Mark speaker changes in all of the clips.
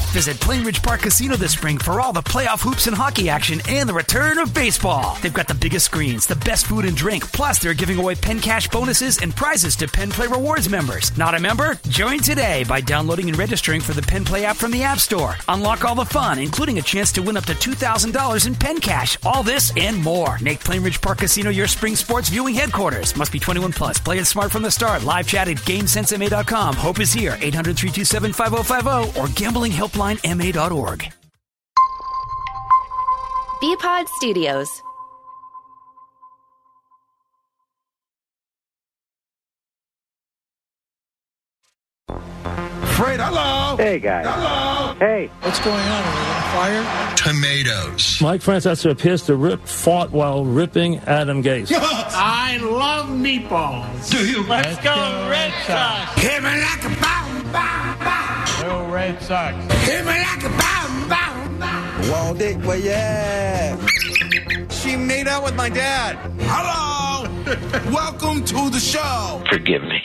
Speaker 1: Visit Plainridge Park Casino this spring for all the playoff hoops and hockey action and the return of baseball. They've got the biggest screens, the best food and drink, plus they're giving away Penn Cash bonuses and prizes to Penn Play Rewards members. Not a member? Join today by downloading and registering for the Penn Play app from the App Store. Unlock all the fun, including a chance to win up to $2,000 in Penn Cash. All this and more. Make Plainridge Park Casino your spring sports viewing headquarters. Must be 21 plus. Play it smart from the start. Live chat at GameSenseMA.com. Hope is here. 800-327-5050 or gamblinghelplinema.org.
Speaker 2: Bpod Studios.
Speaker 3: Fred, hello.
Speaker 4: Hey, guys.
Speaker 3: Hello.
Speaker 4: Hey.
Speaker 3: What's going on? Are we on fire?
Speaker 5: Tomatoes.
Speaker 6: Mike Francesa appears to fought while ripping Adam Gase.
Speaker 7: I love meatballs.
Speaker 5: Do you?
Speaker 7: Let's go Red Sox.
Speaker 3: Hit me like a bomb, bomb, bomb.
Speaker 7: Go Red Sox.
Speaker 3: Hit me like a bomb, bomb, bomb.
Speaker 8: Wall Dick, well, yeah.
Speaker 9: She made out with my dad.
Speaker 3: Hello. Welcome to the show.
Speaker 5: Forgive me.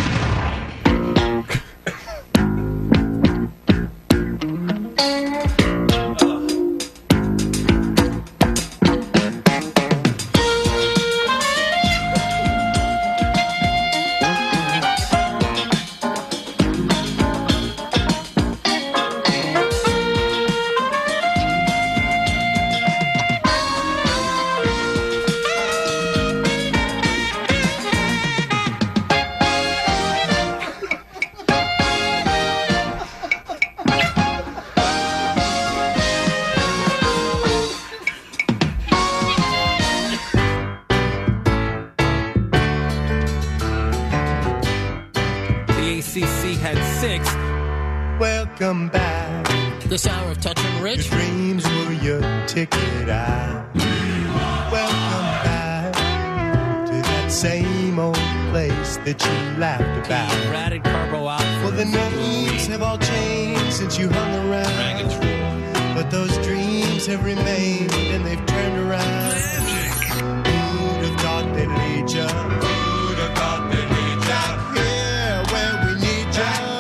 Speaker 10: Welcome back.
Speaker 11: This hour of Touch and Rich.
Speaker 10: Your dreams were your ticket out. Welcome back to that same old place that you laughed about.
Speaker 11: Ratted Carbo out.
Speaker 10: Well, the names have all changed since you hung around. But those dreams have remained and they've turned around. Who'd have thought they'd lead you? Who'd have thought they'd lead you? Here where we need you.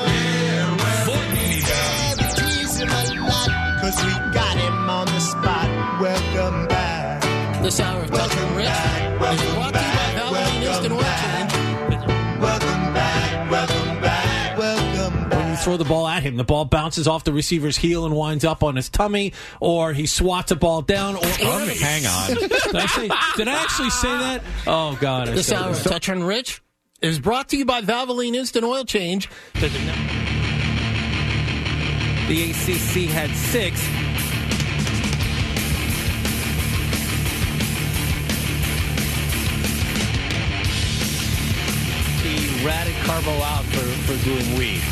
Speaker 10: Cause we got him on the spot. Welcome back.
Speaker 11: This hour of Touch and Rich is brought to you by Valvoline Instant Oil Change.
Speaker 10: Welcome back. Welcome back. Welcome back.
Speaker 12: When you throw the ball at him, the ball bounces off the receiver's heel and winds up on his tummy, or he swats a ball down. Or
Speaker 5: Hang on.
Speaker 12: Did I actually say that? Oh, God.
Speaker 11: This hour of Touch and Rich is brought to you by Valvoline Instant Oil Change.
Speaker 12: The ACC had 6. He ratted Carbo out for doing weed.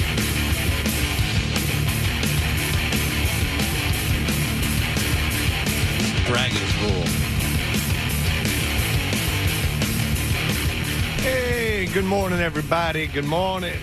Speaker 12: Dragons rule.
Speaker 3: Hey, good morning, everybody. Good morning.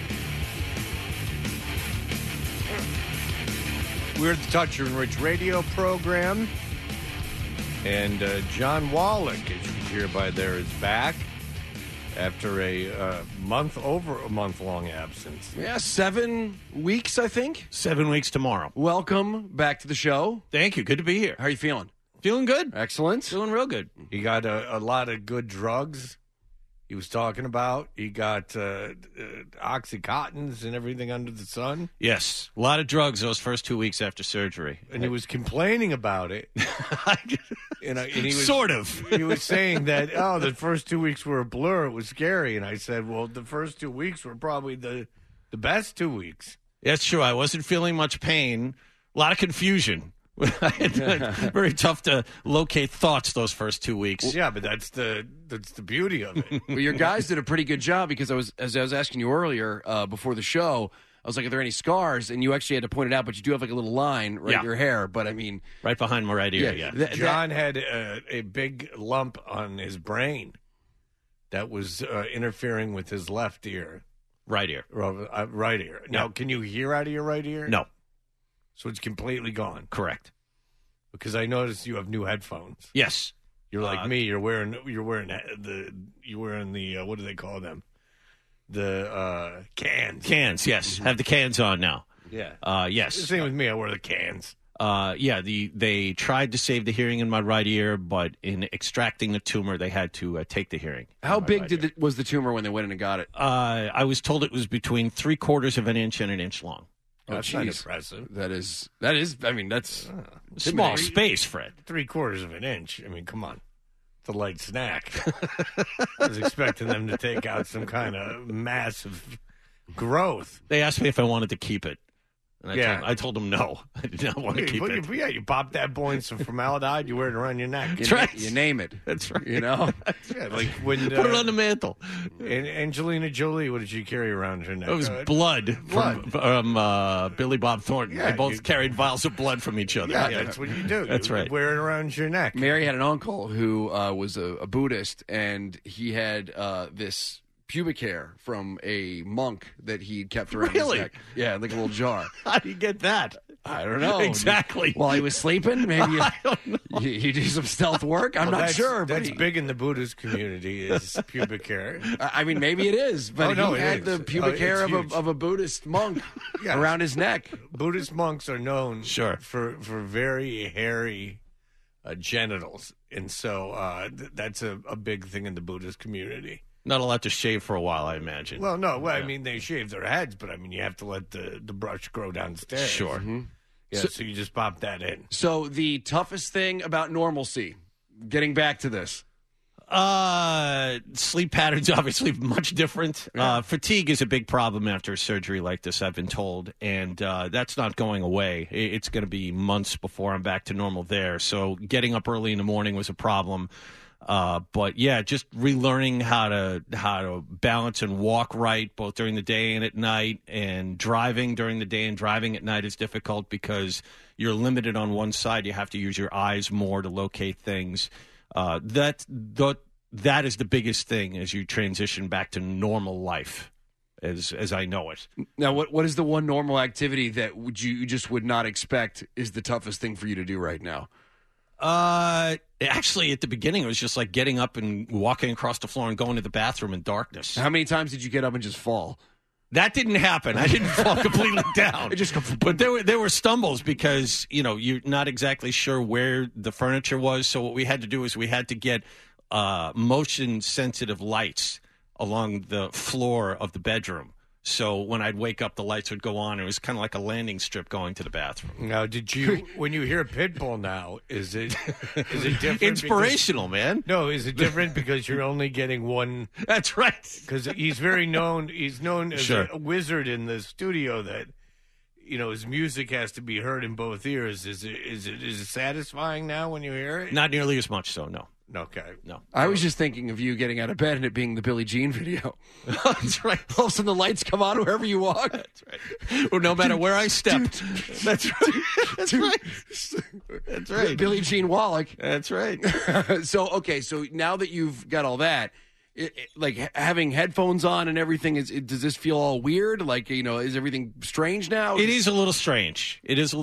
Speaker 3: We're at the Touch and Rich radio program. And John Wallach, as you can hear by there, is back after a month-long absence.
Speaker 9: Yeah, 7 weeks, I think.
Speaker 12: 7 weeks tomorrow.
Speaker 9: Welcome back to the show.
Speaker 12: Thank you. Good to be here.
Speaker 9: How are you feeling?
Speaker 12: Feeling good.
Speaker 9: Excellent.
Speaker 12: Feeling real good.
Speaker 3: He got a lot of good drugs he was talking about. He got Oxycontins and everything under the sun.
Speaker 12: Yes. A lot of drugs those first 2 weeks after surgery.
Speaker 3: And he was complaining about it. And he was,
Speaker 12: sort of.
Speaker 3: He was saying that, the first 2 weeks were a blur. It was scary. And I said, well, the first 2 weeks were probably the best 2 weeks.
Speaker 12: That's true. I wasn't feeling much pain. A lot of confusion. Very tough to locate thoughts those first 2 weeks.
Speaker 3: Yeah, but that's the beauty of it.
Speaker 9: Well, your guys did a pretty good job because as I was asking you earlier before the show, I was like, are there any scars? And you actually had to point it out, but you do have like a little line right in your hair. But I mean,
Speaker 12: right behind my right ear. Yeah.
Speaker 3: John had a big lump on his brain that was interfering with his left ear.
Speaker 12: Right ear.
Speaker 3: Right ear. Now, can you hear out of your right ear?
Speaker 12: No.
Speaker 3: So it's completely gone.
Speaker 12: Correct.
Speaker 3: Because I noticed you have new headphones.
Speaker 12: Yes.
Speaker 3: You're like me. You're wearing the what do they call them? The cans.
Speaker 12: Cans. Yes. Have the cans on now.
Speaker 3: Yeah.
Speaker 12: Yes.
Speaker 3: Same with me. I wear the cans.
Speaker 12: They tried to save the hearing in my right ear, but in extracting the tumor, they had to take the hearing.
Speaker 9: How big was the tumor when they went in and got it?
Speaker 12: I was told it was between 3/4 of an inch and an inch long.
Speaker 3: That's not impressive.
Speaker 9: That is. I mean, that's
Speaker 12: small space, Fred.
Speaker 3: 3/4 of an inch. I mean, come on. It's a light snack. I was expecting them to take out some kind of massive growth.
Speaker 12: They asked me if I wanted to keep it. And I told them no. I did not want to keep it.
Speaker 3: Yeah, you pop that boy in some formaldehyde, you wear it around your neck.
Speaker 9: That's right. You name it.
Speaker 12: That's right.
Speaker 9: You know?
Speaker 3: Yeah, like when,
Speaker 12: put it on the mantle.
Speaker 3: And Angelina Jolie, what did she carry around her neck?
Speaker 12: It was blood from Billy Bob Thornton.
Speaker 3: Yeah,
Speaker 12: they both carried vials of blood from each other.
Speaker 3: Yeah, that's what you do.
Speaker 12: That's right.
Speaker 3: Wear it around your neck.
Speaker 9: Mary had an uncle who was a Buddhist, and he had this pubic hair from a monk that he kept around his neck. Yeah, like a little jar.
Speaker 12: How do you get that?
Speaker 9: I don't know.
Speaker 12: Exactly.
Speaker 9: While he was sleeping, maybe
Speaker 12: I don't know.
Speaker 9: You do some stealth work. I'm not sure. But
Speaker 3: That's big in the Buddhist community, is pubic hair.
Speaker 9: I mean, maybe it is, but he had the pubic hair of a Buddhist monk around his neck.
Speaker 3: Buddhist monks are known
Speaker 12: for
Speaker 3: very hairy genitals, and so that's a big thing in the Buddhist community.
Speaker 12: Not allowed to shave for a while, I imagine.
Speaker 3: Well, no. Well, I mean, they shave their heads, but I mean, you have to let the brush grow downstairs.
Speaker 12: Sure.
Speaker 3: Mm-hmm. Yeah, so you just pop that in.
Speaker 9: So the toughest thing about normalcy, getting back to this.
Speaker 12: Sleep patterns, obviously, much different.
Speaker 9: Yeah.
Speaker 12: Fatigue is a big problem after a surgery like this, I've been told, and that's not going away. It's going to be months before I'm back to normal there. So getting up early in the morning was a problem. But yeah, just relearning how to balance and walk right, both during the day and at night, and driving during the day and driving at night is difficult because you're limited on one side. You have to use your eyes more to locate things. That is the biggest thing as you transition back to normal life, as I know it.
Speaker 9: Now, what is the one normal activity that you just would not expect is the toughest thing for you to do right now?
Speaker 12: Actually, at the beginning, it was just like getting up and walking across the floor and going to the bathroom in darkness.
Speaker 9: How many times did you get up and just fall?
Speaker 12: That didn't happen. I didn't fall completely down. But there were stumbles because, you're not exactly sure where the furniture was. So what we had to do is we had to get motion-sensitive lights along the floor of the bedroom. So when I'd wake up, the lights would go on. It was kind of like a landing strip going to the bathroom.
Speaker 3: Now, when you hear Pitbull now, is it different?
Speaker 12: Inspirational, man.
Speaker 3: No, is it different because you're only getting one?
Speaker 12: That's right.
Speaker 3: Because he's known as a wizard in the studio that, his music has to be heard in both ears. Is it satisfying now when you hear it?
Speaker 12: Not nearly as much so, no.
Speaker 3: Okay.
Speaker 12: No.
Speaker 9: I was just thinking of you getting out of bed and it being the Billie Jean video.
Speaker 12: That's right.
Speaker 9: All of a sudden the lights come on wherever you walk.
Speaker 12: That's right. Well, no matter where I step. That's right. That's right. That's right.
Speaker 9: Billie Jean Wallach.
Speaker 12: That's right.
Speaker 9: So now that you've got all that, like having headphones on and everything, does this feel all weird? Like, is everything strange now?
Speaker 12: It is a little strange.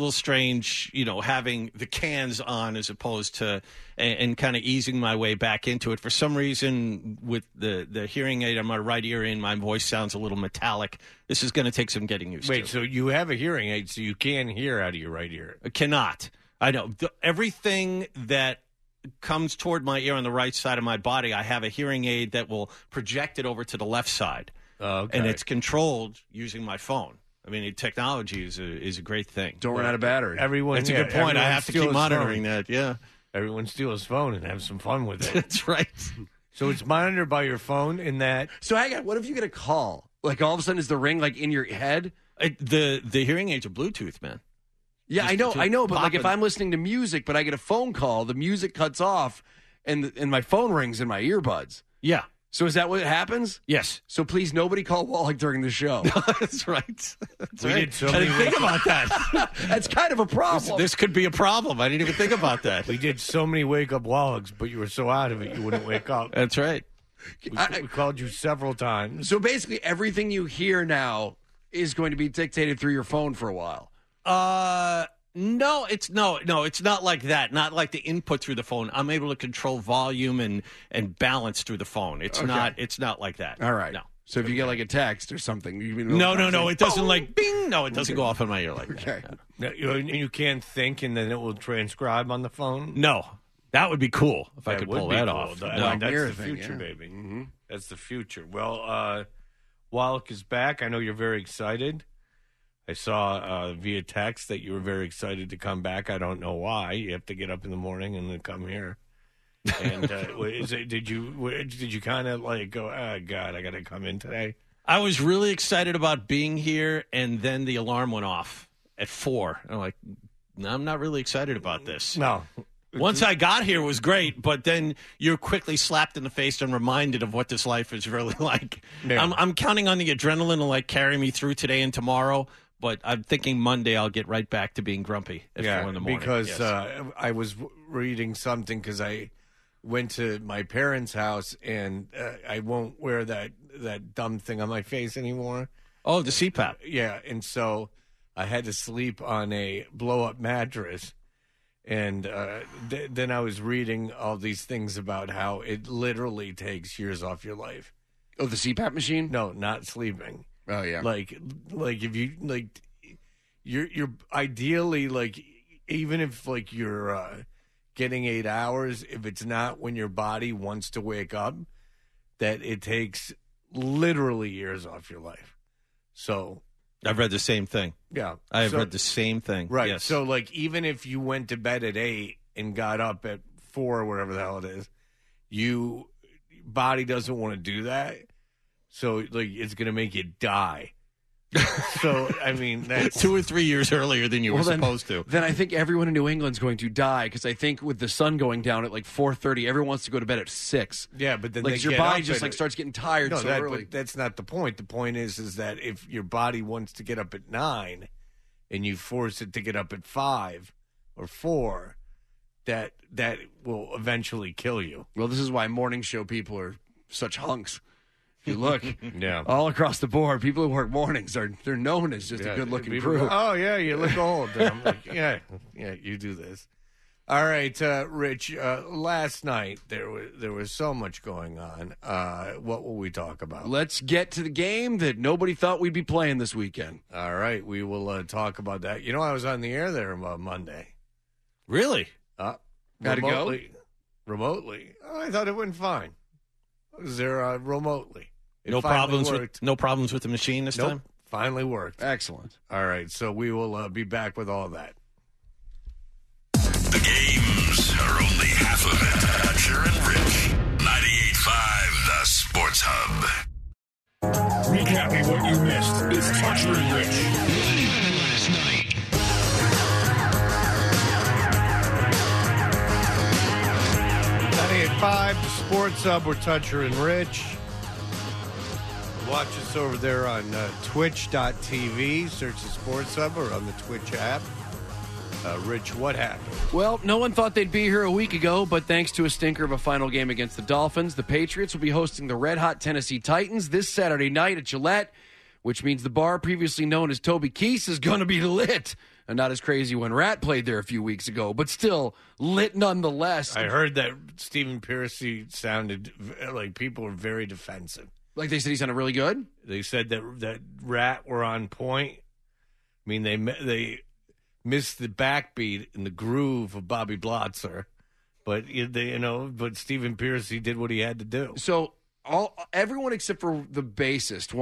Speaker 12: Having the cans on as opposed to and kind of easing my way back into it. For some reason, with the hearing aid on my right ear in, my voice sounds a little metallic. This is going to take some getting used to.
Speaker 3: Wait, so you have a hearing aid, so you can hear out of your right ear?
Speaker 12: I cannot. I know. Everything that comes toward my ear on the right side of my body, I have a hearing aid that will project it over to the left side.
Speaker 3: Okay.
Speaker 12: And it's controlled using my phone. I mean, technology is a great thing.
Speaker 9: Don't run out of battery.
Speaker 12: That's a good point. I have to keep monitoring that. Yeah.
Speaker 3: Everyone steal his phone and have some fun with it.
Speaker 12: That's right.
Speaker 3: So it's monitored by your phone in that.
Speaker 9: So hang on. What if you get a call? Like all of a sudden is the ring like in your head?
Speaker 12: The hearing aids are Bluetooth, man.
Speaker 9: Yeah, I know. But like if I'm listening to music, but I get a phone call, the music cuts off and my phone rings in my earbuds.
Speaker 12: Yeah.
Speaker 9: So is that what happens?
Speaker 12: Yes.
Speaker 9: So please, nobody call Wallach during the show.
Speaker 12: That's right.
Speaker 3: We did so
Speaker 12: I didn't think about that.
Speaker 9: That's kind of a problem.
Speaker 12: This could be a problem. I didn't even think about that.
Speaker 3: We did so many wake-up Wallachs, but you were so out of it you wouldn't wake up.
Speaker 12: That's right.
Speaker 3: We called you several times.
Speaker 9: So basically, everything you hear now is going to be dictated through your phone for a while.
Speaker 12: No, it's not like that. Not like the input through the phone. I'm able to control volume and balance through the phone. It's not like that.
Speaker 9: All right.
Speaker 12: No.
Speaker 9: So if you get like a text or something, you mean
Speaker 12: No. It doesn't like bing. No, it doesn't go off in my ear like that.
Speaker 9: Okay.
Speaker 3: You can't think, and then it will transcribe on the phone.
Speaker 12: No, that would be cool if I could
Speaker 3: would
Speaker 12: pull
Speaker 3: be
Speaker 12: that
Speaker 3: cool.
Speaker 12: off.
Speaker 3: That's
Speaker 9: mirror
Speaker 3: the
Speaker 9: thing,
Speaker 3: future,
Speaker 9: yeah.
Speaker 3: baby. That's the future. Well, Wallach is back. I know you're very excited. I saw via text that you were very excited to come back. I don't know why. You have to get up in the morning and then come here. And did you kind of like go, oh, God, I got to come in today?
Speaker 12: I was really excited about being here, and then the alarm went off at 4. I'm like, no, I'm not really excited about this.
Speaker 3: No.
Speaker 12: Once I got here, it was great, but then you're quickly slapped in the face and reminded of what this life is really like.
Speaker 3: Yeah.
Speaker 12: I'm counting on the adrenaline to like carry me through today and tomorrow, but I'm thinking Monday I'll get right back to being grumpy at 4 in the morning.
Speaker 3: Because
Speaker 12: Yes.
Speaker 3: I was reading something because I went to my parents' house and I won't wear that dumb thing on my face anymore.
Speaker 12: Oh, the CPAP.
Speaker 3: Yeah, and so I had to sleep on a blow-up mattress. And then I was reading all these things about how it literally takes years off your life.
Speaker 9: Oh, the CPAP machine?
Speaker 3: No, not sleeping.
Speaker 9: Oh, yeah.
Speaker 3: Like if you like, you're ideally like, even if like you're getting 8 hours, if it's not when your body wants to wake up, that it takes literally years off your life. So
Speaker 12: I've read the same thing.
Speaker 3: yeah,
Speaker 12: I have read the same thing.
Speaker 3: right.
Speaker 12: Yes.
Speaker 3: So like, even if you went to bed at 8 and got up at 4 or whatever the hell it is, your body doesn't want to do that. So like, it's gonna make you die. So I mean, that's
Speaker 12: 2 or 3 years earlier than you were supposed to.
Speaker 9: Then I think everyone in New England's going to die because I think with the sun going down at like 4:30, everyone wants to go to bed at 6.
Speaker 3: yeah. But then
Speaker 9: Like
Speaker 3: they
Speaker 9: your
Speaker 3: get
Speaker 9: body
Speaker 3: up
Speaker 9: just
Speaker 3: at
Speaker 9: like starts getting tired so early.
Speaker 3: But that's not the point. The point is that if your body wants to get up at 9, and you force it to get up at 5 or 4, that will eventually kill you.
Speaker 9: Well, this is why morning show people are such hunks. If you look,
Speaker 3: Yeah.
Speaker 9: all across the board, people who work mornings they're known as just a good-looking
Speaker 3: People
Speaker 9: crew.
Speaker 3: go, oh yeah, you look old. And I'm like, yeah, you do this. All right, Rich. Last night there was so much going on. What will we talk about?
Speaker 9: Let's get to the game that nobody thought we'd be playing this weekend.
Speaker 3: All right, we will talk about that. You know, I was on the air there Monday.
Speaker 12: Really?
Speaker 9: Gotta go?
Speaker 3: Remotely. Oh, I thought it went fine. I was there remotely. It
Speaker 12: No
Speaker 3: finally
Speaker 12: problems
Speaker 3: worked.
Speaker 12: no problems with the machine this
Speaker 3: Nope.
Speaker 12: time?
Speaker 3: Finally worked.
Speaker 9: Excellent.
Speaker 3: All right, so we will be back with all that.
Speaker 5: The games are only half of it. Toucher and Rich. 98.5, the Sports Hub.
Speaker 7: Recapping what you missed. It's Toucher and Rich.
Speaker 5: Last night.
Speaker 3: 98.5, the Sports Hub. We're Toucher and Rich. Watch us over there on twitch.tv. Search the Sports Hub or on the Twitch app. Rich, what happened?
Speaker 9: Well, no one thought they'd be here a week ago, but thanks to a stinker of a final game against the Dolphins, the Patriots will be hosting the red-hot Tennessee Titans this Saturday night at Gillette, which means the bar previously known as Toby Keith's is going to be lit. And not as crazy when Rat played there a few weeks ago, but still lit nonetheless.
Speaker 3: I heard that Stephen Piercy sounded like people were very defensive.
Speaker 9: Like they said he sounded really good?
Speaker 3: They said that Rat were on point. I mean, they missed the backbeat and the groove of Bobby Blotzer, but but Stephen Piercy did what he had to do.
Speaker 9: So everyone except for the bassist,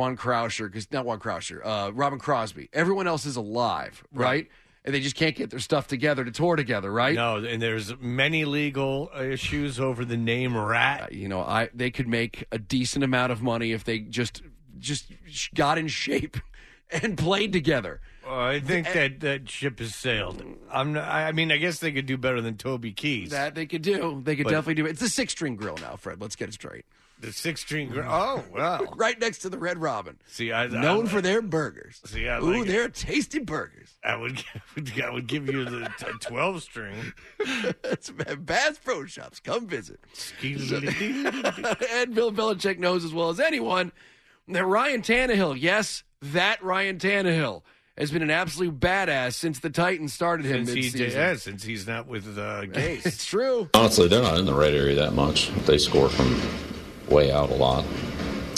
Speaker 9: Robin Crosby, everyone else is alive, right? And they just can't get their stuff together to tour together, right?
Speaker 3: No, and there's many legal issues over the name Rat.
Speaker 9: They could make a decent amount of money if they just got in shape and played together.
Speaker 3: I think that ship has sailed. I guess they could do better than Toby Keith.
Speaker 9: That they could do. They could definitely do it. It's the 6-string grill now, Fred. Let's get it straight.
Speaker 3: The 6-string grill. Oh, wow.
Speaker 9: Right next to the Red Robin.
Speaker 3: See,
Speaker 9: known for their burgers.
Speaker 3: See, I
Speaker 9: Ooh,
Speaker 3: like
Speaker 9: they're tasty burgers.
Speaker 3: I would give you the 12-string.
Speaker 9: That's Bass Pro Shops. Come visit.
Speaker 3: And
Speaker 9: And Bill Belichick knows as well as anyone that Ryan Tannehill, yes, that Ryan Tannehill, has been an absolute badass since the Titans started him mid-season.
Speaker 3: Since he's not with Gase.
Speaker 9: It's true.
Speaker 4: Honestly, they're not in the right area that much. They score from way out a lot.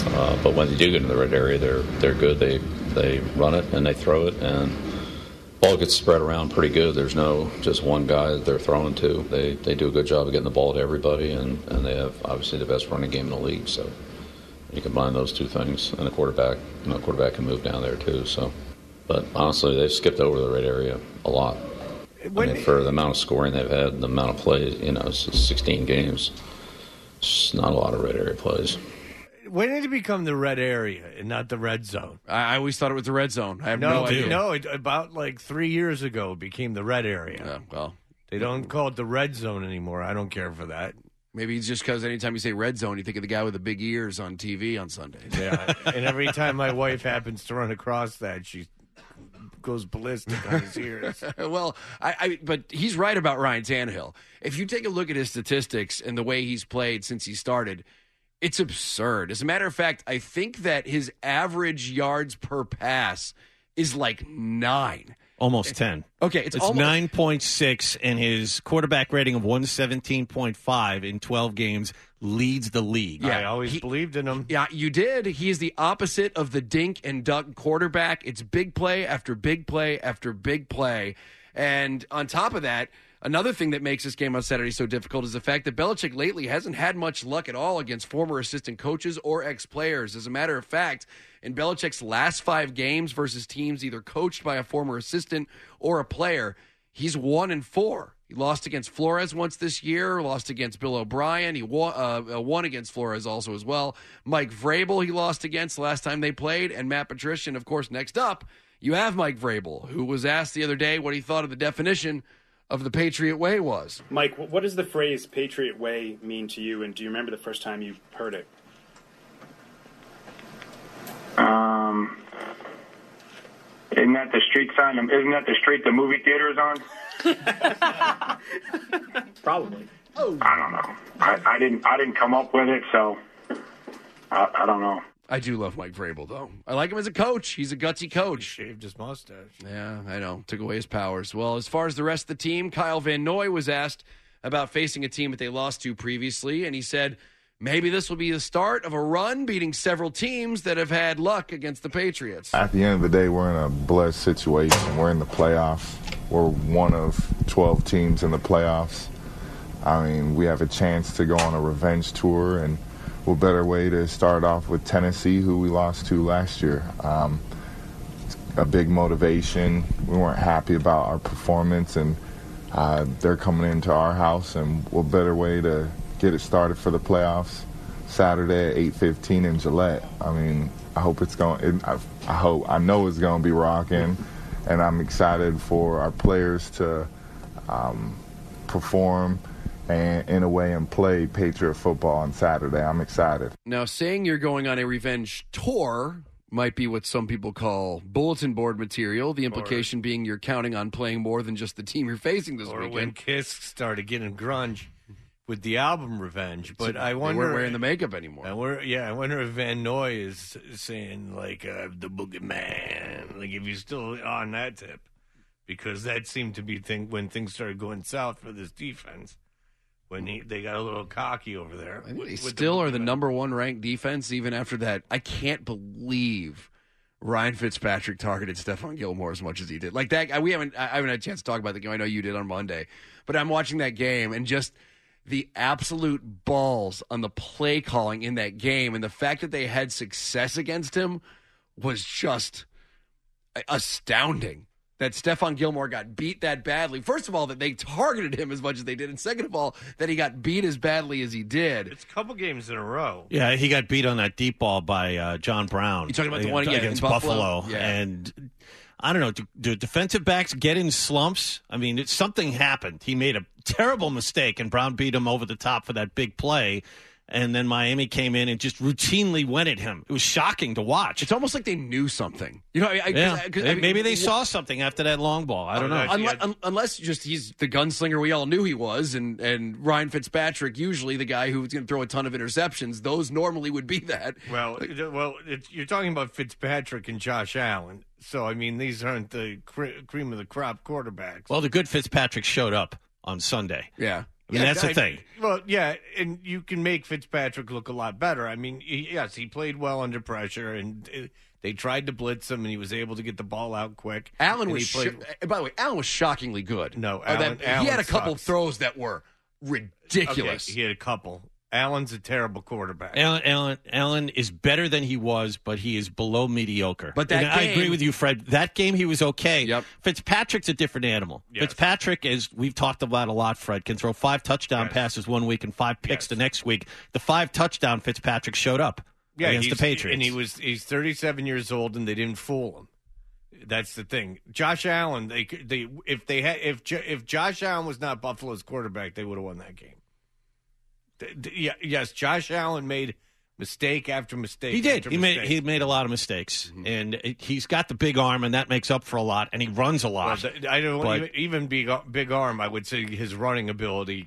Speaker 4: But when they do get in the red area, they're good. They run it and they throw it, and ball gets spread around pretty good. There's no just one guy that they're throwing to. They do a good job of getting the ball to everybody, and they have obviously the best running game in the league. So you combine those two things, and the quarterback can move down there too. So, but honestly, they've skipped over the red area a lot. For the amount of scoring they've had, the amount of plays, it's 16 games. It's not a lot of red area plays.
Speaker 3: When did it become the red area and not the red zone?
Speaker 9: I always thought it was the red zone. I have no idea.
Speaker 3: No, about like 3 years ago, it became the red area.
Speaker 9: Well,
Speaker 3: they don't call it the red zone anymore. I don't care for that.
Speaker 9: Maybe it's just because anytime you say red zone, you think of the guy with the big ears on TV on Sundays.
Speaker 3: Yeah, and every time my wife happens to run across that, she goes ballistic on his ears.
Speaker 9: Well, but he's right about Ryan Tannehill. If you take a look at his statistics and the way he's played since he started, it's absurd. As a matter of fact, I think that his average yards per pass is like 9.
Speaker 12: Almost 10.
Speaker 9: Okay,
Speaker 12: it's 9.6, and his quarterback rating of 117.5 in 12 games leads the league.
Speaker 3: Yeah, I always believed in him.
Speaker 9: Yeah, you did. He is the opposite of the dink and dunk quarterback. It's big play after big play after big play. And on top of that, another thing that makes this game on Saturday so difficult is the fact that Belichick lately hasn't had much luck at all against former assistant coaches or ex-players. As a matter of fact, in Belichick's last 5 games versus teams either coached by a former assistant or a player, he's 1-4. He lost against Flores once this year, lost against Bill O'Brien. He won against Flores also as well. Mike Vrabel he lost against the last time they played, and Matt Patricia. And, of course, next up, you have Mike Vrabel, who was asked the other day what he thought of the definition of the Patriot Way was.
Speaker 13: Mike, what does the phrase Patriot Way mean to you, and do you remember the first time you heard it?
Speaker 14: Isn't that the street sign? Isn't that the street the movie theater is on?
Speaker 13: Probably.
Speaker 14: Oh. I don't know. I didn't come up with it, so I don't know.
Speaker 9: I do love Mike Vrabel, though. I like him as a coach. He's a gutsy coach.
Speaker 3: He shaved his mustache.
Speaker 9: Yeah, I know. Took away his powers. Well, as far as the rest of the team, Kyle Van Noy was asked about facing a team that they lost to previously, and he said, maybe this will be the start of a run beating several teams that have had luck against the Patriots.
Speaker 15: At the end of the day, we're in a blessed situation. We're in the playoffs. We're one of 12 teams in the playoffs. I mean, we have a chance to go on a revenge tour, and what better way to start off with Tennessee, who we lost to last year. It's a big motivation. We weren't happy about our performance, and they're coming into our house, and what better way to get it started for the playoffs Saturday at 8:15 in Gillette. I mean, I hope it's going. I know it's going to be rocking, and I'm excited for our players to perform and in a way and play Patriot football on Saturday. I'm excited.
Speaker 9: Now, saying you're going on a revenge tour might be what some people call bulletin board material. The implication being you're counting on playing more than just the team you're facing this weekend.
Speaker 3: Or when Kiss started getting grunge with the album Revenge. But I wonder,
Speaker 9: they weren't wearing the makeup anymore.
Speaker 3: I wonder if Van Noy is saying, like, the boogeyman, like if he's still on that tip. Because that seemed to be when things started going south for this defense. When they got a little cocky over there.
Speaker 9: I think they still are the number 1 ranked defense even after that. I can't believe Ryan Fitzpatrick targeted Stephon Gilmore as much as he did. Like that, I haven't had a chance to talk about the game. I know you did on Monday. But I'm watching that game and just the absolute balls on the play calling in that game and the fact that they had success against him was just astounding. That Stephon Gilmore got beat that badly. First of all, that they targeted him as much as they did. And second of all, that he got beat as badly as he did.
Speaker 3: It's a couple games in a row.
Speaker 12: Yeah, he got beat on that deep ball by John Brown.
Speaker 9: You talking about the one
Speaker 12: against
Speaker 9: in
Speaker 12: Buffalo?
Speaker 9: Yeah.
Speaker 12: And I don't know, do defensive backs get in slumps? I mean, something happened. He made a terrible mistake, and Brown beat him over the top for that big play. And then Miami came in and just routinely went at him. It was shocking to watch.
Speaker 9: It's almost like they knew something. You know,
Speaker 12: maybe they saw something after that long ball. I don't know.
Speaker 9: Unless just he's the gunslinger we all knew he was, and Ryan Fitzpatrick, usually the guy who's going to throw a ton of interceptions. Those normally would be that.
Speaker 3: Well, you're talking about Fitzpatrick and Josh Allen. So, I mean, these aren't the cream of the crop quarterbacks.
Speaker 12: Well, the good Fitzpatrick showed up on Sunday.
Speaker 9: Yeah.
Speaker 12: I mean, that's the thing.
Speaker 3: Well, yeah, and you can make Fitzpatrick look a lot better. I mean, yes, he played well under pressure, and they tried to blitz him, and he was able to get the ball out quick.
Speaker 9: Allen was, by the way, Allen was shockingly good.
Speaker 3: No,
Speaker 9: Allen he had a couple throws that were ridiculous.
Speaker 3: Okay, he had a couple. Allen's a terrible quarterback.
Speaker 12: Allen is better than he was, but he is below mediocre.
Speaker 9: But that
Speaker 12: I agree with you, Fred. That game he was okay.
Speaker 9: Yep.
Speaker 12: Fitzpatrick's a different animal.
Speaker 3: Yes.
Speaker 12: Fitzpatrick, as we've talked about a lot, Fred, can throw 5 touchdown passes one week and 5 picks the next week. The 5 touchdown Fitzpatrick showed up against the Patriots.
Speaker 3: And he's 37 years old, and they didn't fool him. That's the thing. Josh Allen, if Josh Allen was not Buffalo's quarterback, they would have won that game. Yes, Josh Allen made mistake after mistake.
Speaker 12: He did. He
Speaker 3: made
Speaker 12: a lot of mistakes, and he's got the big arm, and that makes up for a lot. And he runs a lot.
Speaker 3: Well, I don't even big arm. I would say his running ability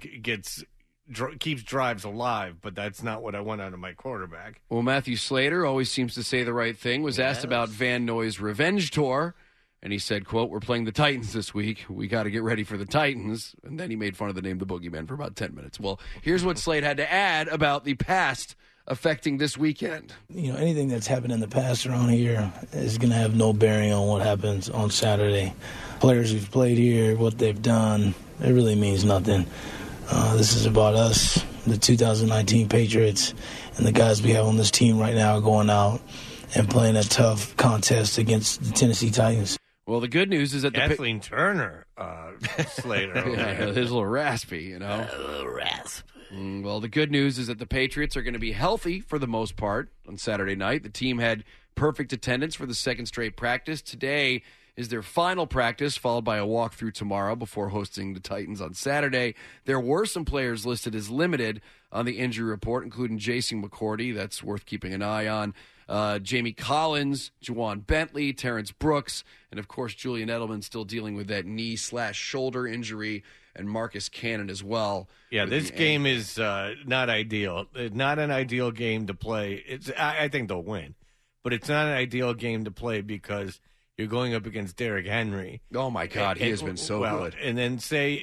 Speaker 3: keeps drives alive, but that's not what I want out of my quarterback.
Speaker 9: Well, Matthew Slater always seems to say the right thing. Was asked about Van Noy's revenge tour. And he said, quote, "We're playing the Titans this week. We got to get ready for the Titans." And then he made fun of the name the Boogeyman for about 10 minutes. Well, here's what Slade had to add about the past affecting this weekend.
Speaker 16: You know, anything that's happened in the past around here is going to have no bearing on what happens on Saturday. Players who've played here, what they've done, it really means nothing. This is about us, the 2019 Patriots, and the guys we have on this team right now are going out and playing a tough contest against the Tennessee Titans.
Speaker 9: Well, the good news is that
Speaker 3: Kathleen Turner, Slater.
Speaker 9: Yeah, he's a little raspy, you know.
Speaker 3: A little raspy.
Speaker 9: Well, the good news is that the Patriots are going to be healthy for the most part on Saturday night. The team had perfect attendance for the second straight practice. Today is their final practice, followed by a walkthrough tomorrow before hosting the Titans on Saturday. There were some players listed as limited on the injury report, including Jason McCourty. That's worth keeping an eye on. Jamie Collins, Juwan Bentley, Terrence Brooks, and, of course, Julian Edelman still dealing with that knee/shoulder injury, and Marcus Cannon as well.
Speaker 3: Yeah, this game is not ideal. It's not an ideal game to play. I think they'll win, but it's not an ideal game to play because you're going up against Derrick Henry.
Speaker 9: Oh, my God, he has been so good.
Speaker 3: And then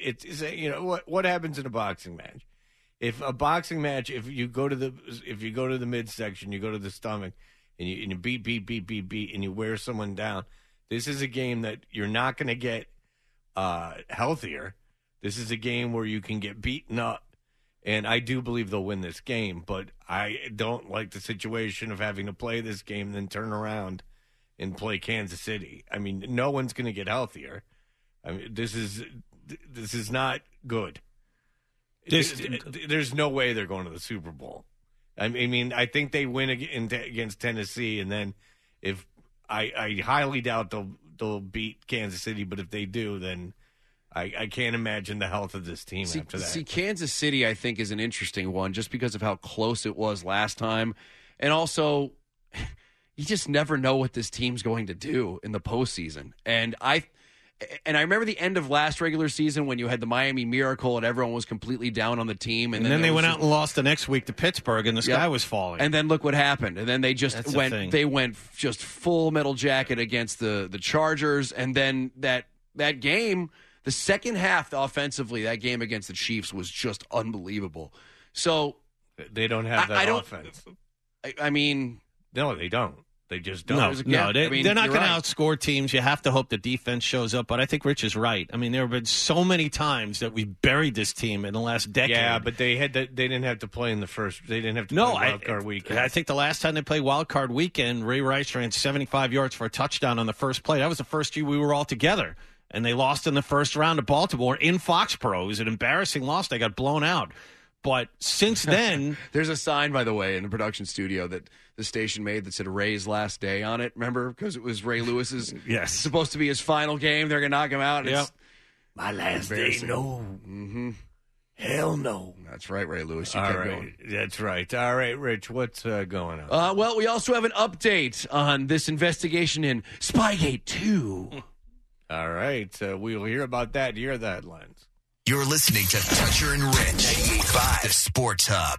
Speaker 3: what happens in a boxing match? If a boxing match, if you go to the midsection, you go to the stomach, and you beat, and you wear someone down, this is a game that you're not going to get healthier. This is a game where you can get beaten up, and I do believe they'll win this game. But I don't like the situation of having to play this game and then turn around and play Kansas City. I mean, no one's going to get healthier. I mean, this is not good. There's no way they're going to the Super Bowl. I mean, I think they win against Tennessee, and then if I highly doubt they'll beat Kansas City, but if they do, then I can't imagine the health of this team after that.
Speaker 9: See, Kansas City, I think, is an interesting one just because of how close it was last time, and also you just never know what this team's going to do in the postseason. And I remember the end of last regular season when you had the Miami Miracle and everyone was completely down on the team. And
Speaker 12: then they went out and lost the next week to Pittsburgh and the sky was falling.
Speaker 9: And then look what happened. And then they just went just full metal jacket against the Chargers. And then that game, the second half offensively, that game against the Chiefs was just unbelievable. So
Speaker 3: they don't have that offense.
Speaker 9: I mean,
Speaker 3: no, they don't. They just don't.
Speaker 12: They're not going to outscore teams. You have to hope the defense shows up. But I think Rich is right. I mean, there have been so many times that we buried this team in the last decade.
Speaker 3: Yeah, but they didn't have to play in the first. They didn't have to play wild card weekend.
Speaker 12: I think the last time they played wild card weekend, Ray Rice ran 75 yards for a touchdown on the first play. That was the first year we were all together. And they lost in the first round to Baltimore in Foxborough. It was an embarrassing loss. They got blown out. But since then...
Speaker 9: There's a sign, by the way, in the production studio that the station made that said Ray's last day on it. Remember? Because it was Ray Lewis's...
Speaker 12: Yes.
Speaker 9: Supposed to be his final game. They're going to knock him out.
Speaker 3: Yep. My last day, no.
Speaker 9: Mm-hmm.
Speaker 3: Hell no.
Speaker 9: That's right, Ray Lewis. You
Speaker 3: All
Speaker 9: kept
Speaker 3: right.
Speaker 9: going.
Speaker 3: That's right. All right, Rich, what's going on?
Speaker 9: Well, we also have an update on this investigation in Spygate 2.
Speaker 3: All right. We'll hear about that. Hear the headlines.
Speaker 5: You're listening to Toucher and Rich, 98.5 Sports Hub.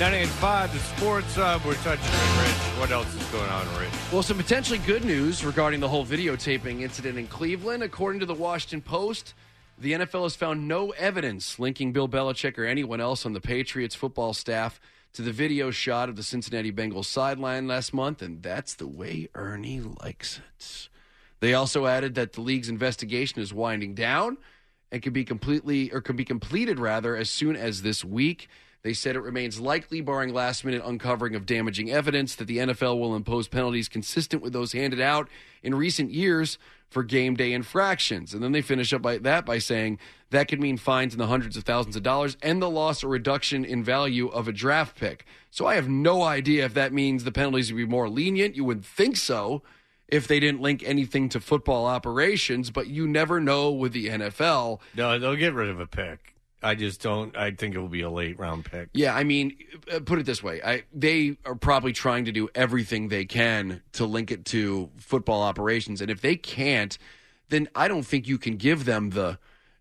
Speaker 3: 98.5, the Sports Hub. We're touching on Rich. What else is going on, Rich?
Speaker 9: Well, some potentially good news regarding the whole videotaping incident in Cleveland. According to the Washington Post, the NFL has found no evidence linking Bill Belichick or anyone else on the Patriots football staff to the video shot of the Cincinnati Bengals sideline last month, and that's the way Ernie likes it. They also added that the league's investigation is winding down and can be completed as soon as this week. They said it remains likely, barring last-minute uncovering of damaging evidence, that the NFL will impose penalties consistent with those handed out in recent years for game day infractions. And then they finish up by saying that could mean fines in the hundreds of thousands of dollars and the loss or reduction in value of a draft pick. So I have no idea if that means the penalties would be more lenient. You would think so if they didn't link anything to football operations, but you never know with the NFL.
Speaker 3: No, they'll get rid of a pick. I just don't. I think it will be a late-round pick.
Speaker 9: Yeah, I mean, put it this way. They are probably trying to do everything they can to link it to football operations. And if they can't, then I don't think you can give them the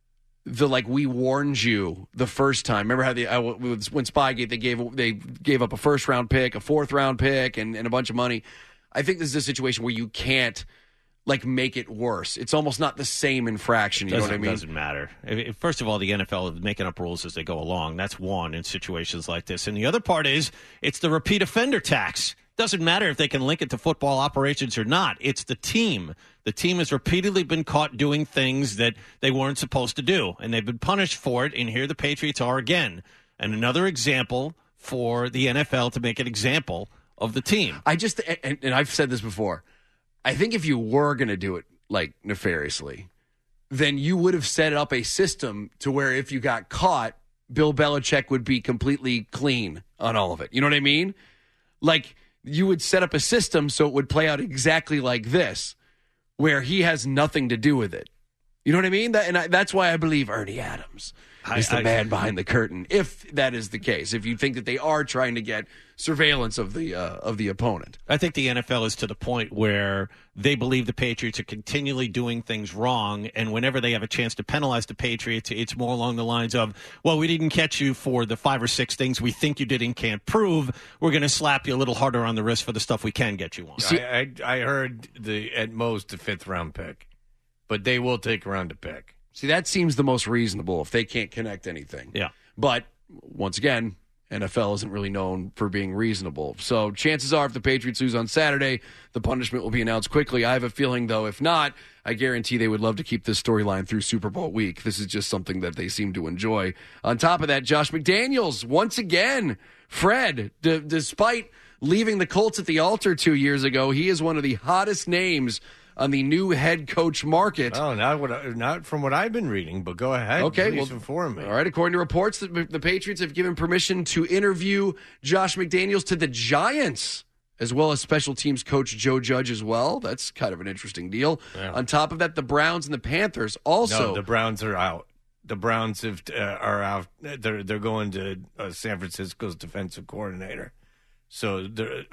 Speaker 9: like, we warned you the first time. Remember how when Spygate, they gave up a first-round pick, a fourth-round pick, and a bunch of money. I think this is a situation where you can't, like, make it worse. It's almost not the same infraction. You know what I mean?
Speaker 12: It doesn't matter. First of all, the NFL is making up rules as they go along. That's one in situations like this. And the other part is it's the repeat offender tax. Doesn't matter if they can link it to football operations or not. It's the team. The team has repeatedly been caught doing things that they weren't supposed to do, and they've been punished for it, and here the Patriots are again. And another example for the NFL to make an example of the team.
Speaker 9: And I've said this before, I think if you were going to do it, like, nefariously, then you would have set up a system to where if you got caught, Bill Belichick would be completely clean on all of it. You know what I mean? Like, you would set up a system so it would play out exactly like this, where he has nothing to do with it. You know what I mean? That's why I believe Ernie Adams is the man behind the curtain, if that is the case. If you think that they are trying to get surveillance of the opponent.
Speaker 12: I think the NFL is to the point where they believe the Patriots are continually doing things wrong, and whenever they have a chance to penalize the Patriots, it's more along the lines of, well, we didn't catch you for the 5 or 6 things we think you did and can't prove. We're going to slap you a little harder on the wrist for the stuff we can get you on.
Speaker 3: See, I heard at most the 5th-round pick, but they will take around to pick.
Speaker 9: See, that seems the most reasonable if they can't connect anything.
Speaker 12: Yeah.
Speaker 9: But, once again, NFL isn't really known for being reasonable. So chances are if the Patriots lose on Saturday, the punishment will be announced quickly. I have a feeling, though, if not, I guarantee they would love to keep this storyline through Super Bowl week. This is just something that they seem to enjoy. On top of that, Josh McDaniels, once again, Fred, despite leaving the Colts at the altar 2 years ago, he is one of the hottest names on the new head coach market.
Speaker 3: Oh, not from what I've been reading, but go ahead.
Speaker 9: Okay,
Speaker 3: please inform me.
Speaker 9: All right, according to reports, the Patriots have given permission to interview Josh McDaniels to the Giants, as well as special teams coach Joe Judge as well. That's kind of an interesting deal. Yeah. On top of that, the Browns and the Panthers also.
Speaker 3: No, the Browns are out. The Browns are out. They're going to San Francisco's defensive coordinator. So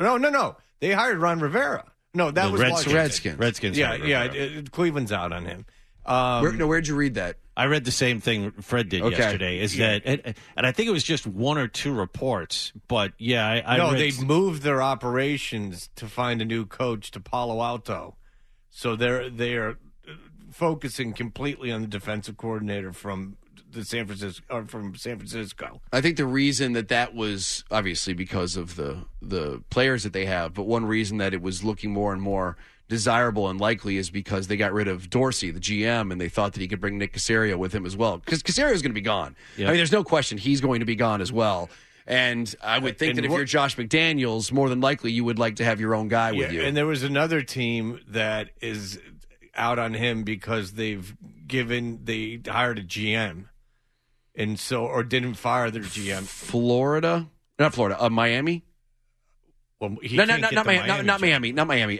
Speaker 3: no. They hired Ron Rivera. No, that was
Speaker 9: Redskins.
Speaker 12: Redskins.
Speaker 3: Yeah. Cleveland's out on him.
Speaker 9: Where'd you read that?
Speaker 12: I read the same thing Fred did yesterday. And I think it was just 1 or 2 reports. But yeah,
Speaker 3: they moved their operations to find a new coach to Palo Alto, so they are focusing completely on the defensive coordinator from San Francisco.
Speaker 9: I think the reason that was obviously because of the players that they have, but one reason that it was looking more and more desirable and likely is because they got rid of Dorsey, the GM, and they thought that he could bring Nick Caserio with him as well. Because Caserio is going to be gone. Yep. I mean, there's no question he's going to be gone as well. And I would think that if you're Josh McDaniels, more than likely you would like to have your own guy with you.
Speaker 3: And there was another team that is out on him because they hired a GM. And or didn't fire their GM.
Speaker 9: Miami?
Speaker 3: Well,
Speaker 9: not Miami.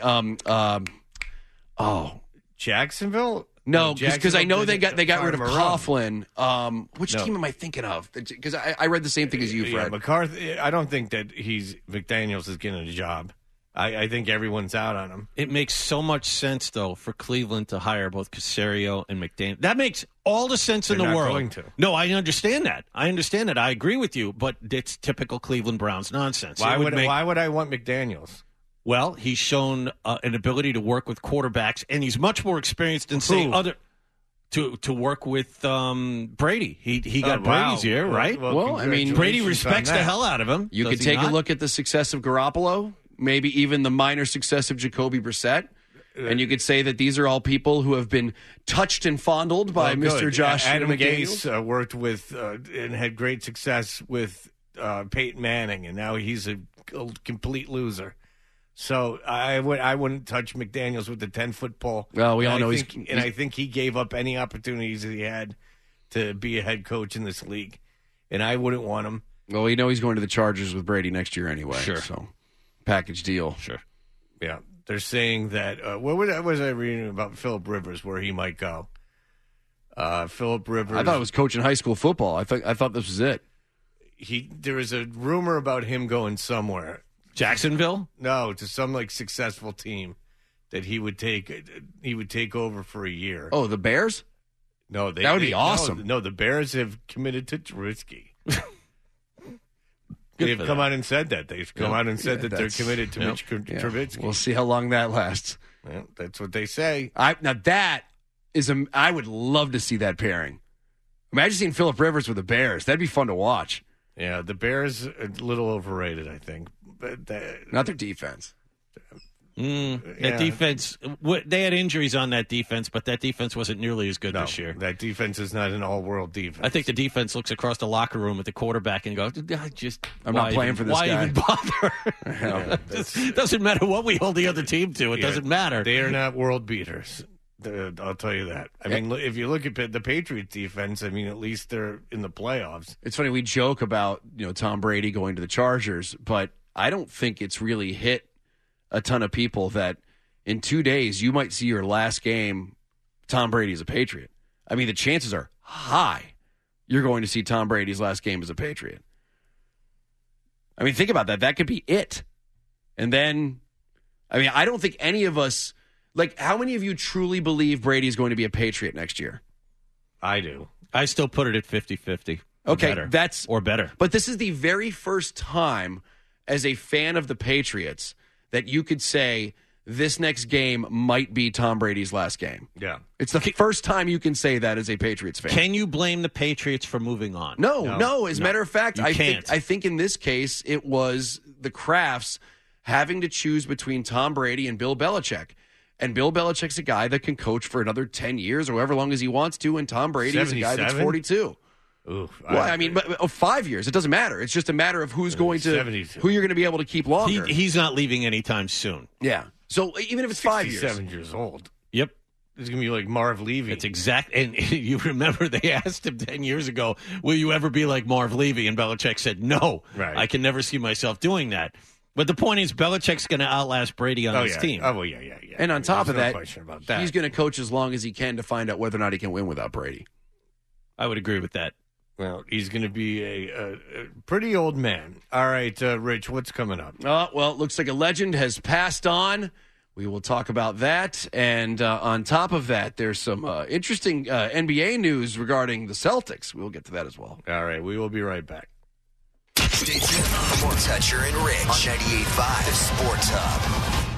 Speaker 3: Jacksonville?
Speaker 9: No, because I know they got rid of Coughlin. Which team am I thinking of? Because I read the same thing as you, Fred.
Speaker 3: McCarthy. I don't think that McDaniels is getting a job. I think everyone's out on him.
Speaker 12: It makes so much sense, though, for Cleveland to hire both Caserio and McDaniel. That makes all the sense in the
Speaker 3: They're not
Speaker 12: world.
Speaker 3: going to.
Speaker 12: No, I understand that. I agree with you, but it's typical Cleveland Browns nonsense.
Speaker 3: Why would I want McDaniels?
Speaker 12: Well, he's shown an ability to work with quarterbacks, and he's much more experienced than, say, other... To work with Brady. He got Brady's ear, right?
Speaker 9: Well, I mean,
Speaker 12: Brady respects the hell out of him.
Speaker 9: You
Speaker 12: Does
Speaker 9: could
Speaker 12: he
Speaker 9: take
Speaker 12: not?
Speaker 9: a look at the success of Garoppolo, maybe even the minor success of Jacoby Brissett, and you could say that these are all people who have been touched and fondled by Mr. Josh
Speaker 3: Adam
Speaker 9: McDaniels.
Speaker 3: Gase worked with and had great success with Peyton Manning, and now he's a complete loser. So I wouldn't touch McDaniels with the 10-foot pole.
Speaker 9: Well, we all know
Speaker 3: I think he gave up any opportunities that he had to be a head coach in this league, and I wouldn't want him.
Speaker 9: Well, we know he's going to the Chargers with Brady next year anyway.
Speaker 12: Sure.
Speaker 9: So, package deal.
Speaker 12: Sure.
Speaker 3: Yeah, they're saying that. What was I reading about Phillip Rivers, where he might go? Phillip Rivers.
Speaker 9: I thought it was coaching high school football. I thought this was it.
Speaker 3: There was a rumor about him going somewhere.
Speaker 12: Jacksonville?
Speaker 3: No, to some successful team that he would take over for a year.
Speaker 9: Oh, the Bears?
Speaker 3: No,
Speaker 9: that would be awesome.
Speaker 3: No, the Bears have committed to Trubisky. They've come out and said that. They've come out and said that they're committed to Mitch Trubisky.
Speaker 9: We'll see how long that lasts.
Speaker 3: Well, that's what they say.
Speaker 9: Now that is I would love to see that pairing. Imagine seeing Phillip Rivers with the Bears. That'd be fun to watch.
Speaker 3: Yeah, the Bears are a little overrated, I think. But
Speaker 9: not their defense.
Speaker 12: That defense, they had injuries on that defense, but that defense wasn't nearly as good this year.
Speaker 3: That defense is not an all-world defense.
Speaker 12: I think the defense looks across the locker room at the quarterback and goes,
Speaker 9: I'm not playing for this
Speaker 12: guy. Why even bother?
Speaker 3: It
Speaker 12: doesn't matter what we hold the other team to. It doesn't matter.
Speaker 3: They are not world beaters. I'll tell you that. I mean, if you look at the Patriots defense, I mean, at least they're in the playoffs.
Speaker 9: It's funny, we joke about Tom Brady going to the Chargers, but I don't think it's really hit a ton of people that in 2 days you might see your last game Tom Brady as a Patriot. I mean, the chances are high you're going to see Tom Brady's last game as a Patriot. I mean, think about that. That could be it. And then, I mean, I don't think any of us, how many of you truly believe Brady is going to be a Patriot next year?
Speaker 3: I do.
Speaker 12: I still put it at 50-50.
Speaker 9: Okay,
Speaker 12: or better.
Speaker 9: But this is the very first time as a fan of the Patriots that you could say this next game might be Tom Brady's last game.
Speaker 3: Yeah.
Speaker 9: It's the first time you can say that as a Patriots fan.
Speaker 12: Can you blame the Patriots for moving on?
Speaker 9: No. As a matter of fact, I
Speaker 12: can't.
Speaker 9: think in this case it was the Krafts having to choose between Tom Brady and Bill Belichick. And Bill Belichick's a guy that can coach for another 10 years or however long as he wants to, and Tom Brady is a guy that's 42.
Speaker 3: Oof,
Speaker 9: well, I mean, but 5 years. It doesn't matter. It's just a matter of who you're going to be able to keep longer.
Speaker 12: He's not leaving anytime soon.
Speaker 9: Yeah. So even if it's 5 years.
Speaker 3: 7 years old.
Speaker 12: Yep.
Speaker 3: He's going to be like Marv Levy.
Speaker 12: It's exact. And you remember they asked him 10 years ago, will you ever be like Marv Levy? And Belichick said, no.
Speaker 3: Right.
Speaker 12: I can never see myself doing that. But the point is, Belichick's going to outlast Brady on his team.
Speaker 3: Oh, well, yeah.
Speaker 9: And on top of
Speaker 3: no
Speaker 9: that,
Speaker 3: question about that,
Speaker 9: he's going to coach as long as he can to find out whether or not he can win without Brady.
Speaker 12: I would agree with that.
Speaker 3: Well, he's going to be a pretty old man. All right, Rich, what's coming up?
Speaker 9: Well, it looks like a legend has passed on. We will talk about that. And on top of that, there's some interesting NBA news regarding the Celtics. We'll get to that as well.
Speaker 3: All right, we will be right back.
Speaker 17: Stay tuned for more Toucher and Rich on 98.5 The Sports Hub.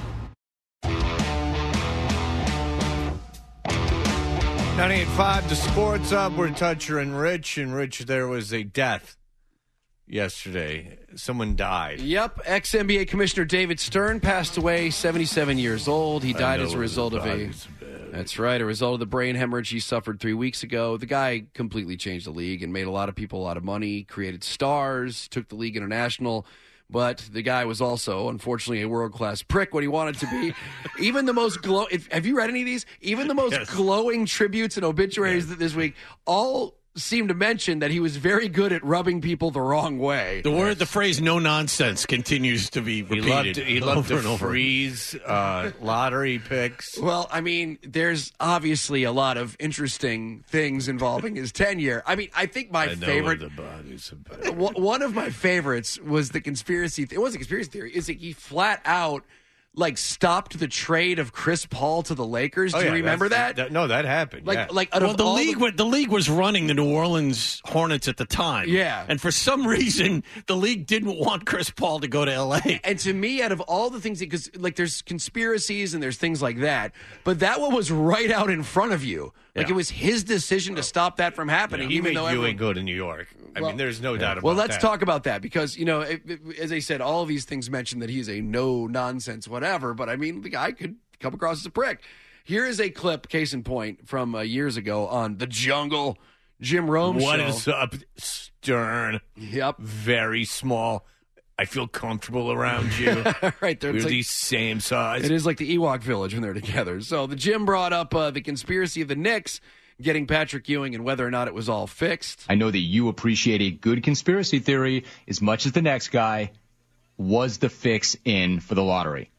Speaker 3: 98.5 The Sports Hub. We're Toucher and Rich. And Rich, there was a death yesterday. Someone died.
Speaker 9: Yep. Ex-NBA Commissioner David Stern passed away, 77 years old. He died as a result of That's right, a result of the brain hemorrhage he suffered 3 weeks ago. The guy completely changed the league and made a lot of people a lot of money, created stars, took the league international. But the guy was also, unfortunately, a world-class prick, what he wanted to be. Even the most have you read any of these? Even the most glowing tributes and obituaries this week all seem to mention that he was very good at rubbing people the wrong way.
Speaker 12: The phrase "no nonsense" continues to be repeated.
Speaker 3: He loved to freeze lottery picks.
Speaker 9: Well, I mean, there's obviously a lot of interesting things involving his tenure. I mean, I think my favorite, one of my favorites was the conspiracy. It wasn't a conspiracy theory. Is that he flat out like stopped the trade of Chris Paul to the Lakers. Do you remember that?
Speaker 3: No, that happened.
Speaker 9: Like,
Speaker 3: yeah.
Speaker 9: like out
Speaker 12: Well,
Speaker 9: of
Speaker 12: the
Speaker 9: all
Speaker 12: league was running the New Orleans Hornets at the time.
Speaker 9: Yeah.
Speaker 12: And for some reason, the league didn't want Chris Paul to go to L.A.
Speaker 9: And to me, out of all the things, because like there's conspiracies and there's things like that, but that one was right out in front of you. Like it was his decision to stop that from happening.
Speaker 3: He
Speaker 9: even
Speaker 3: made
Speaker 9: though
Speaker 3: Ewing go to New York. I mean, there's no doubt about that.
Speaker 9: Well, let's talk about that because, you know, as I said, all of these things mention that he's a no-nonsense whatever, but I mean, the guy could come across as a prick. Here is a clip, case in point, from years ago on The Jungle, Jim Rome show.
Speaker 3: What is up, Stern?
Speaker 9: Yep.
Speaker 3: Very small. I feel comfortable around you.
Speaker 9: Right there.
Speaker 3: We're the same size.
Speaker 9: It is like the Ewok Village when they're together. So the Jim brought up the conspiracy of the Knicks getting Patrick Ewing and whether or not it was all fixed.
Speaker 18: I know that you appreciate a good conspiracy theory as much as the next guy. Was the fix in for the lottery?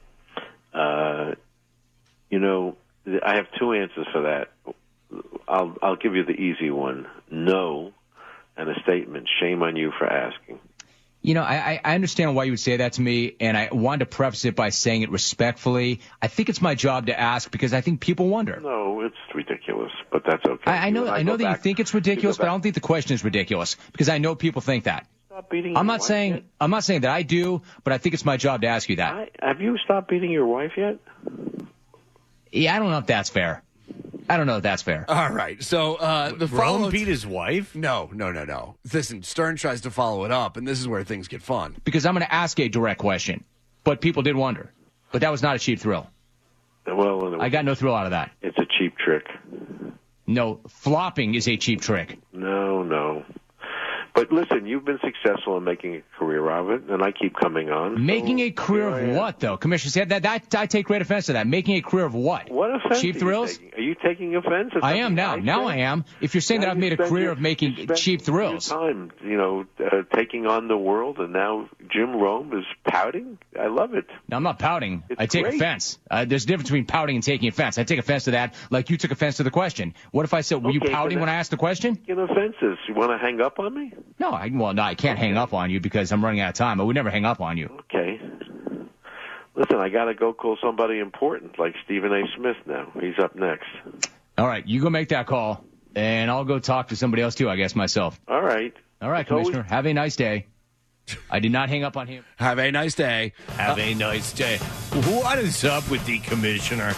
Speaker 19: You know, I have two answers for that. I'll give you the easy one. No, and a statement. Shame on you for asking.
Speaker 18: You know, I understand why you would say that to me, and I wanted to preface it by saying it respectfully. I think it's my job to ask because I think people wonder.
Speaker 19: No, it's ridiculous, but that's okay.
Speaker 18: I know that you think it's ridiculous, but I don't think the question is ridiculous because I know people think that.
Speaker 19: Stop beating
Speaker 18: I'm
Speaker 19: your
Speaker 18: not
Speaker 19: wife
Speaker 18: saying
Speaker 19: yet?
Speaker 18: I'm not saying that I do, but I think it's my job to ask you that.
Speaker 19: Have you stopped beating your wife yet?
Speaker 18: Yeah, I don't know if that's fair. I don't know if that's fair.
Speaker 9: All right. So the
Speaker 3: Rome beat his wife?
Speaker 9: No. Listen, Stern tries to follow it up, and this is where things get fun.
Speaker 18: Because I'm going to ask a direct question, but people did wonder. But that was not a cheap thrill.
Speaker 19: Well,
Speaker 18: I got no thrill out of that.
Speaker 19: It's a cheap trick.
Speaker 18: No, flopping is a cheap trick.
Speaker 19: No. But listen, you've been successful in making a career of it, and I keep coming on.
Speaker 18: Making a career of what, though? Commissioner said that I take great offense to that. Making a career of what?
Speaker 19: What offense?
Speaker 18: Cheap thrills?
Speaker 19: Are you taking offense?
Speaker 18: I am now. Now I am. If you're saying that I've made a career of making cheap thrills.
Speaker 19: Time, taking on the world, and now Jim Rome is pouting. I love it.
Speaker 18: No, I'm not pouting. I take
Speaker 19: great.
Speaker 18: offense. There's a difference between pouting and taking offense. I take offense to that like you took offense to the question. What if I said, were you pouting when I asked the question?
Speaker 19: Taking offenses. You want to hang up on me?
Speaker 18: No, I can't hang up on you because I'm running out of time. I would never hang up on you.
Speaker 19: Okay. Listen, I got to go call somebody important like Stephen A. Smith now. He's up next.
Speaker 18: All right, you go make that call, and I'll go talk to somebody else, too, I guess, myself.
Speaker 19: All right.
Speaker 18: All right, Commissioner. Have a nice day. I did not hang up on him.
Speaker 9: Have a nice day.
Speaker 3: Have a nice day. What is up with the commissioner?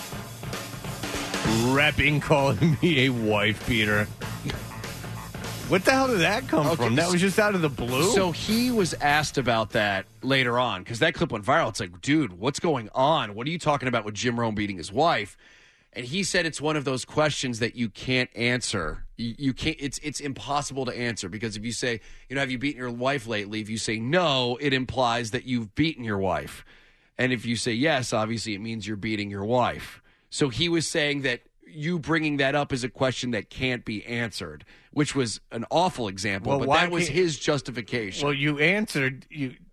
Speaker 3: Repping calling me a wife beater. What the hell did that come from? That was just out of the blue?
Speaker 9: So he was asked about that later on because that clip went viral. It's like, dude, what's going on? What are you talking about with Jim Rome beating his wife? And he said it's one of those questions that you can't answer. You can't. It's impossible to answer because if you say, have you beaten your wife lately? If you say no, it implies that you've beaten your wife. And if you say yes, obviously it means you're beating your wife. So he was saying that you bringing that up is a question that can't be answered, which was an awful example, but that was his justification.
Speaker 3: Well, you answered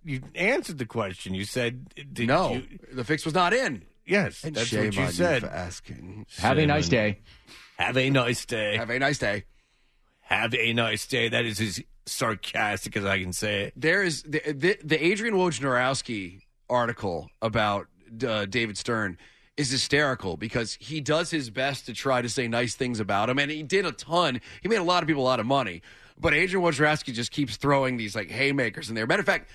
Speaker 3: the question. You said
Speaker 9: no, the fix was not in.
Speaker 3: Yes,
Speaker 9: and
Speaker 3: that's
Speaker 9: shame
Speaker 3: what you
Speaker 9: on
Speaker 3: said.
Speaker 9: You for asking.
Speaker 18: Have a nice day.
Speaker 3: Have a nice day.
Speaker 9: Have a nice day.
Speaker 3: Have a nice day. That is as sarcastic as I can say it.
Speaker 9: There is the Adrian Wojnarowski article about David Stern is hysterical because he does his best to try to say nice things about him, and he did a ton. He made a lot of people a lot of money. But Adrian Wojnarowski just keeps throwing these like haymakers in there. Matter of fact,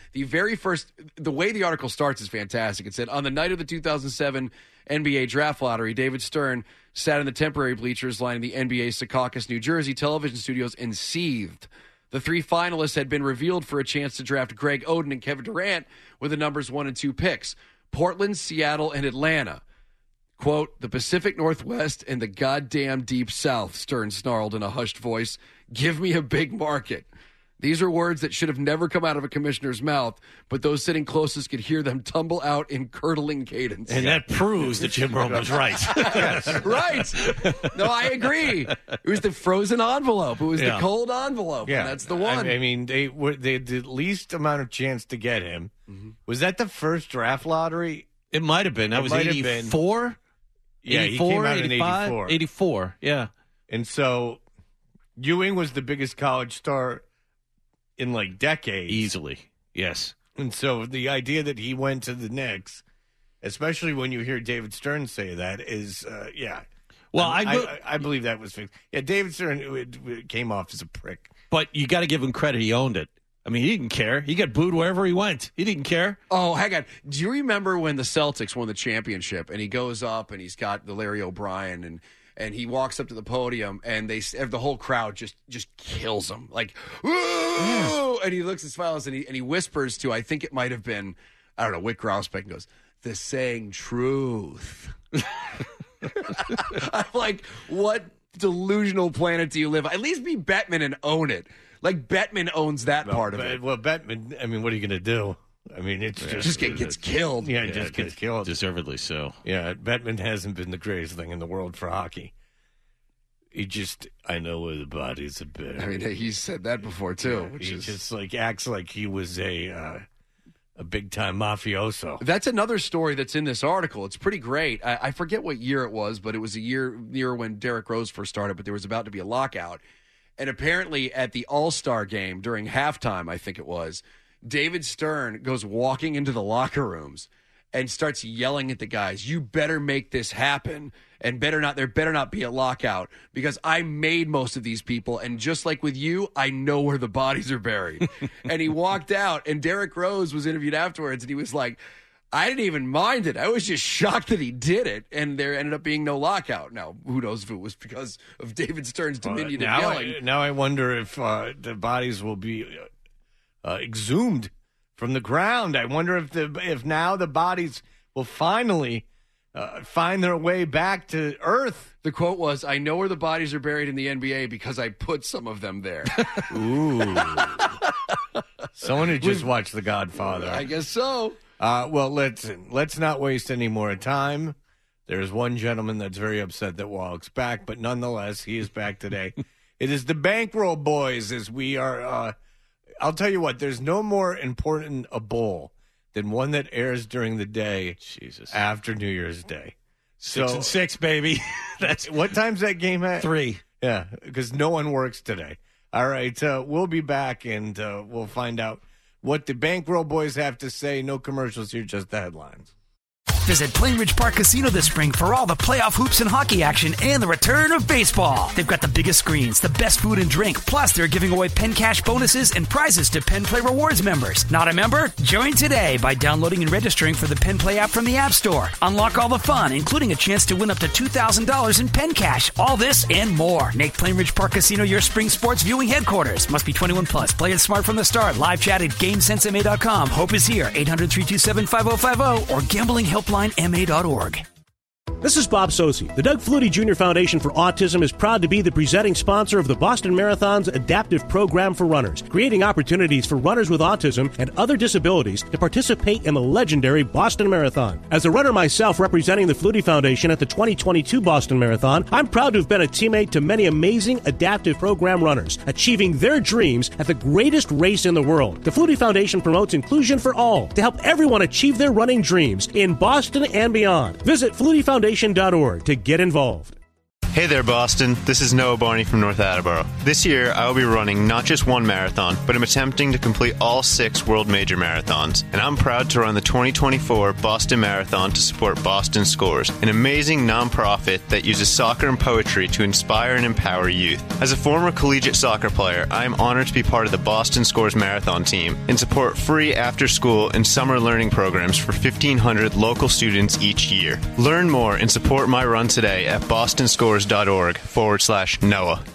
Speaker 9: the way the article starts is fantastic. It said, on the night of the 2007 NBA draft lottery, David Stern sat in the temporary bleachers lining the NBA's Secaucus, New Jersey television studios and seethed. The three finalists had been revealed for a chance to draft Greg Oden and Kevin Durant with the numbers 1 and 2 picks. Portland, Seattle, and Atlanta. Quote, the Pacific Northwest and the goddamn Deep South, Stern snarled in a hushed voice. Give me a big market. These are words that should have never come out of a commissioner's mouth, but those sitting closest could hear them tumble out in curdling cadence.
Speaker 12: And that proves that Jim Rome was right.
Speaker 9: Right. No, I agree. It was the frozen envelope. It was the cold envelope.
Speaker 3: Yeah,
Speaker 9: And that's the one.
Speaker 3: I mean, they had the least amount of chance to get him. Mm-hmm. Was that the first draft lottery?
Speaker 12: It might have been. That was 84?
Speaker 3: Yeah,
Speaker 12: 84,
Speaker 3: he came out
Speaker 12: 85?
Speaker 3: in 84.
Speaker 12: 84, yeah.
Speaker 3: And so Ewing was the biggest college star in like decades.
Speaker 12: Easily, yes.
Speaker 3: And so the idea that he went to the Knicks especially when you hear David Stern say that, is, yeah.
Speaker 12: Well,
Speaker 3: I believe that was fixed. Yeah, David Stern came off as a prick.
Speaker 12: But you got to give him credit. He owned it. I mean, he didn't care. He got booed wherever he went. He didn't care.
Speaker 9: Oh, hang on. Do you remember when the Celtics won the championship and he goes up and he's got the Larry O'Brien and he walks up to the podium and the whole crowd just kills him. Like, woo! Yeah. And he looks at Smiles and he whispers to, I think it might have been, I don't know, Whit Grousbeck, and goes, "The saying truth." I'm like, what delusional planet do you live on? At least be Bettman and own it. Like, Bettman owns that part of it.
Speaker 3: Well, Bettman, I mean, what are you going to do? I mean, it
Speaker 9: just gets killed.
Speaker 3: Yeah, it just gets killed.
Speaker 12: Deservedly so.
Speaker 3: Yeah, Bettman hasn't been the greatest thing in the world for hockey. I know where the bodies are buried.
Speaker 9: I mean, he's said that before, too.
Speaker 3: Yeah, he just, like, acts like he was a big-time mafioso.
Speaker 9: That's another story that's in this article. It's pretty great. I forget what year it was, but it was a year when Derrick Rose first started, but there was about to be a lockout. And apparently at the All-Star game during halftime, I think it was, David Stern goes walking into the locker rooms and starts yelling at the guys, "You better make this happen, and there better not be a lockout, because I made most of these people, and just like with you, I know where the bodies are buried." And he walked out, and Derrick Rose was interviewed afterwards, and he was like, "I didn't even mind it. I was just shocked that he did it," and there ended up being no lockout. Now, who knows if it was because of David Stern's diminutive yelling.
Speaker 3: Now I wonder if the bodies will be exhumed from the ground. I wonder if now the bodies will finally find their way back to Earth.
Speaker 9: The quote was, "I know where the bodies are buried in the NBA because I put some of them there."
Speaker 3: Ooh. Someone who just watched The Godfather.
Speaker 9: I guess so.
Speaker 3: Well, let's not waste any more time. There's one gentleman that's very upset that Wallach's back, but nonetheless, he is back today. It is the Bankroll Boys, as we are. I'll tell you what, there's no more important a bowl than one that airs during the day after New Year's Day.
Speaker 12: 6 and 6, baby.
Speaker 3: That's what time's that game at?
Speaker 12: 3.
Speaker 3: Yeah, because no one works today. All right, we'll be back, and we'll find out what the Bankroll Boys have to say. No commercials here, just the headlines.
Speaker 1: Visit Plainridge Park Casino this spring for all the playoff hoops and hockey action and the return of baseball. They've got the biggest screens, the best food and drink, plus they're giving away Penn Cash bonuses and prizes to Penn Play Rewards members. Not a member? Join today by downloading and registering for the Penn Play app from the App Store. Unlock all the fun, including a chance to win up to $2,000 in Penn Cash. All this and more. Make Plainridge Park Casino your spring sports viewing headquarters. Must be 21 plus. Play it smart from the start. Live chat at GameSenseMA.com. Hope is here. 800-327-5050 or gamblinghelplinema.org.
Speaker 20: This is Bob Sosi. The Doug Flutie Jr. Foundation for Autism is proud to be the presenting sponsor of the Boston Marathon's adaptive program for runners, creating opportunities for runners with autism and other disabilities to participate in the legendary Boston Marathon. As a runner myself representing the Flutie Foundation at the 2022 Boston Marathon, I'm proud to have been a teammate to many amazing adaptive program runners, achieving their dreams at the greatest race in the world. The Flutie Foundation promotes inclusion for all to help everyone achieve their running dreams in Boston and beyond. Visit FlutieFoundation.org to get involved.
Speaker 21: Hey there, Boston. This is Noah Barney from North Attleboro. This year, I will be running not just one marathon, but I'm attempting to complete all 6 world major marathons. And I'm proud to run the 2024 Boston Marathon to support Boston Scores, an amazing nonprofit that uses soccer and poetry to inspire and empower youth. As a former collegiate soccer player, I am honored to be part of the Boston Scores Marathon team and support free after-school and summer learning programs for 1,500 local students each year. Learn more and support my run today at bostonscores.org/Noah.